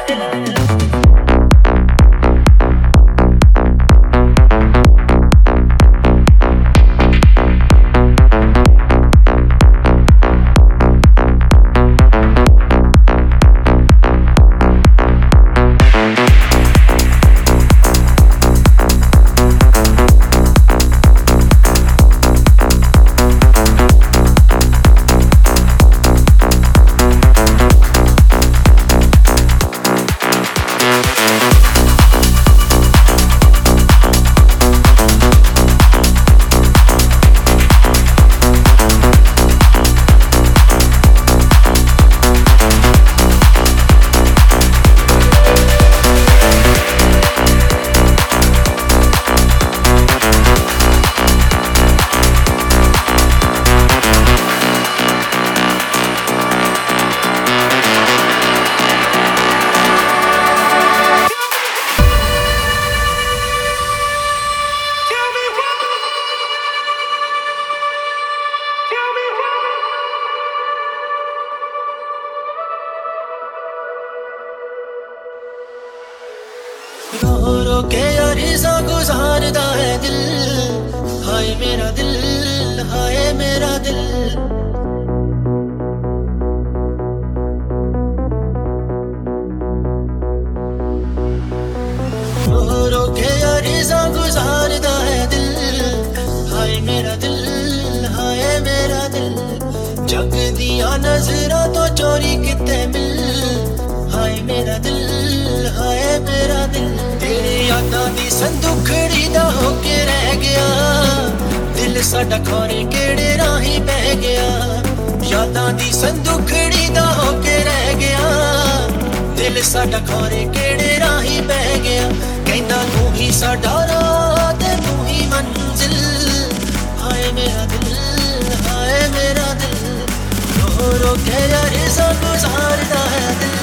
रो रो के अरज़ा गुजारदा है दिल, हाय मेरा दिल, हाय मेरा दिल। रो रो के अरज़ा गुजारदा है दिल, हाय मेरा दिल, हाय मेरा दिल। जग दिया नजरां तो चोरी किते मिल, हाय मेरा दिल, हाय मेरा दिल। तेरे यादां दी संदूखड़ी दा होके रह गया, दिल साडा खोरे केड़े राही बह गया। यादां दी संदूखड़ी दा होके रह गया, दिल साडा खोरे केड़े राही बह गया। कहंदा तू ही साडा राह ते तू ही मंजिल, हाय मेरा दिल, हाय मेरा दिल। रो रो के अरज़ा गुजारदा है दिल।